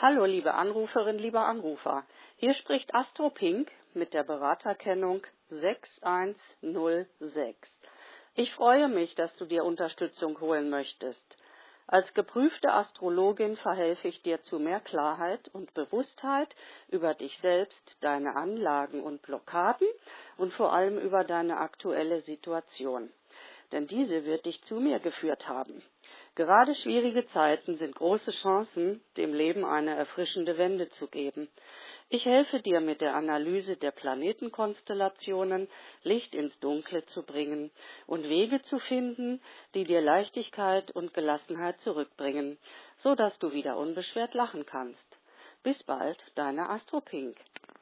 Hallo, liebe Anruferin, lieber Anrufer. Hier spricht Astro Pink mit der Beraterkennung 6106. Ich freue mich, dass du dir Unterstützung holen möchtest. Als geprüfte Astrologin verhelfe ich dir zu mehr Klarheit und Bewusstheit über dich selbst, deine Anlagen und Blockaden und vor allem über deine aktuelle Situation. Denn diese wird dich zu mir geführt haben. Gerade schwierige Zeiten sind große Chancen, dem Leben eine erfrischende Wende zu geben. Ich helfe dir mit der Analyse der Planetenkonstellationen, Licht ins Dunkle zu bringen und Wege zu finden, die dir Leichtigkeit und Gelassenheit zurückbringen, so dass du wieder unbeschwert lachen kannst. Bis bald, deine Astro Pink.